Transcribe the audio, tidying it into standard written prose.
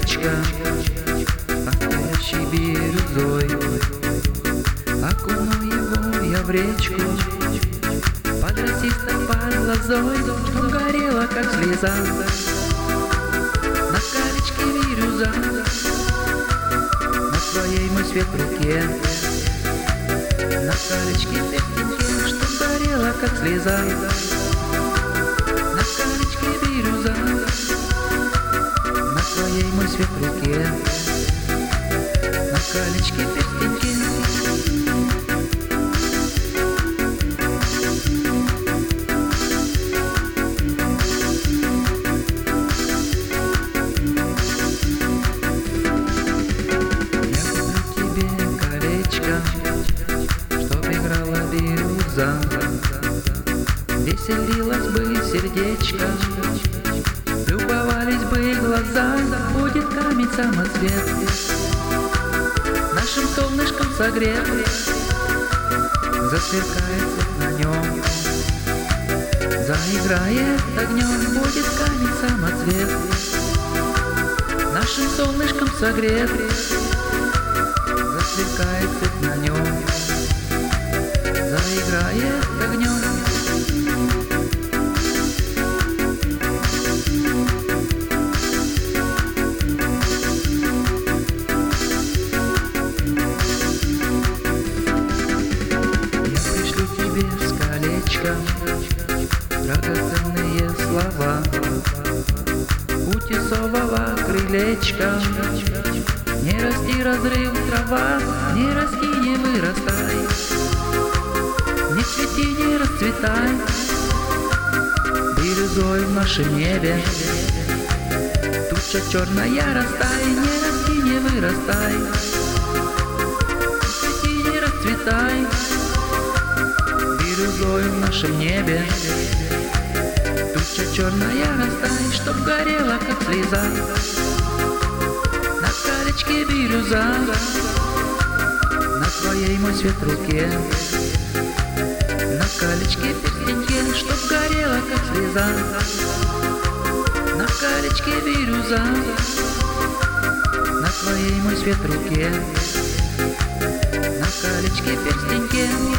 колечко, пахнущей бирюзой. Окуну его я в речку, под расистопад лозой, что горело, как слеза. На колечке бирюза, на твоей мой свет в руке. На колечке перстеньке, что горело, как слеза. На колечке бирюза, на твоей мой свет в руке. На колечке перстеньке. Веселилось бы сердечко, любовались бы глаза, будет камень самоцвет, нашим солнышком согрет, засверкает на нем, заиграет огнем, будет камень самоцвет, нашим солнышком согрет, засверкает на нем, заиграет огнем. Драгоценные слова у тесового крылечка. Не расти, разрыв трава, не расти, не вырастай, не цвети, не расцветай, бирюзой в нашем небе. Туча черная, растай, не расти, не вырастай, не цвети, не расцветай, бирюзой в нашем небе. Туча черная, растай, чтоб горела, как слеза. На колечке бирюза, на твоей мой свет в руке. На колечке перстеньке, чтоб горела, как слеза. На колечке бирюза, на твоей мой свет в руке. На колечке перстеньке.